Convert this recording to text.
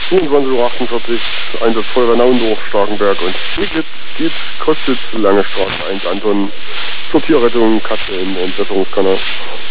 27:48 Uhr, Einsatz Feuerwehr Naundorf, Starkenberg und geht, kostet Lange Straße 1 Anton zur Tierrettung, Katze im Entwässerungskanal.